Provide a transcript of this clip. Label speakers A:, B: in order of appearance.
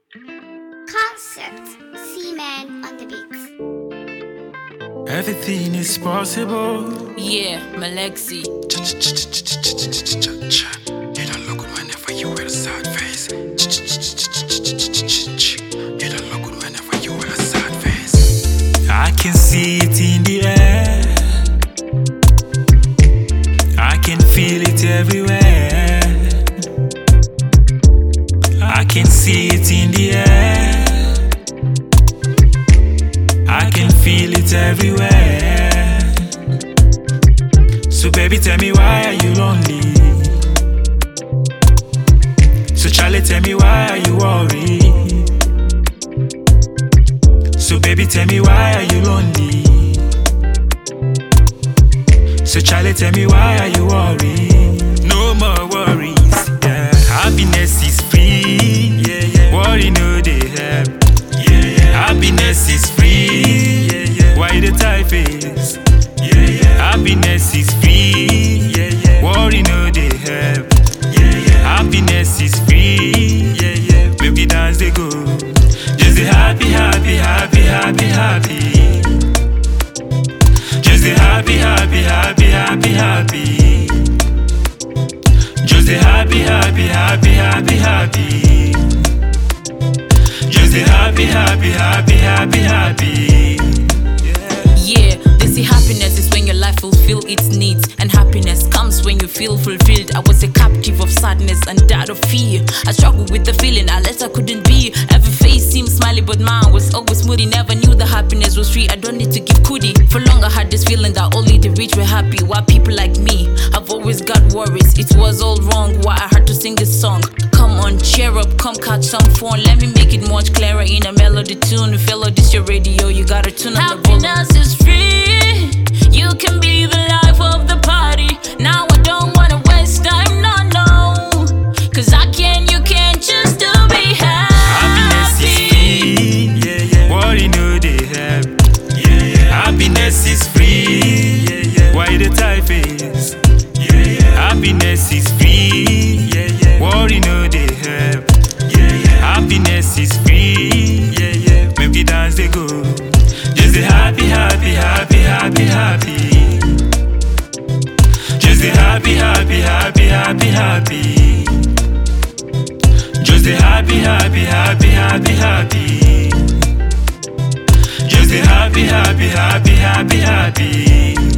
A: Concept Seaman on the beat.
B: Everything is possible.
C: Yeah, Malexi.
B: You don't look good whenever you wear a sad face. You don't look good whenever you wear a sad face. I can see it in the air. I can feel it everywhere. I can see it in the air. I can feel it everywhere. So baby, tell me, why are you lonely? So Charlie, tell me, why are you worried? So baby, tell me, why are you lonely? So Charlie, tell me, why are you worried? No more worries, yeah. Happiness is free, yeah, yeah. Worry no they help, yeah, yeah. Happiness is free, yeah, yeah. Why the type is, yeah, yeah. Happiness is free, yeah, yeah. Worry no they help, yeah, yeah. Happiness is free, yeah, yeah. Baby dance they go, just say happy, happy, happy, happy, happy. Just say happy, happy, happy, happy, happy. Just say happy, happy, happy, happy, happy. Just say happy, happy, happy, happy, happy.
C: Yeah, they say happiness is when your life fulfill its needs, and happiness comes when you feel fulfilled. I was a captive of sadness and died of fear. I struggled with the feeling I later couldn't be. Every face seemed smiley, but mine was always moody. Never knew that happiness was free. I don't need to give goodie. For long I had this feeling that only the rich were happy, while people like me have always got worries. It was all wrong, why I had to sing this song. Come on, cheer up, come catch some fun. Let me make it much clearer in a melody tune. Fellow, this your radio, you gotta tune on the volume. Happiness is free, you can be the life of the party. Now I don't wanna waste time, no, no. Cause I can, you can't just to be happy.
B: Happiness is free, yeah, yeah. Worry no they help, yeah, yeah. Happiness is free, yeah, yeah. Why the type is, yeah, yeah. Happiness is free, yeah, yeah. Worry no they help, yeah, yeah. Happiness is free, yeah, yeah. Make we dance they go, just say happy, happy, happy, happy, happy. Just say happy, happy, happy, happy, happy. Just say happy, happy, happy, happy, happy. Just say happy, happy, happy, happy, happy.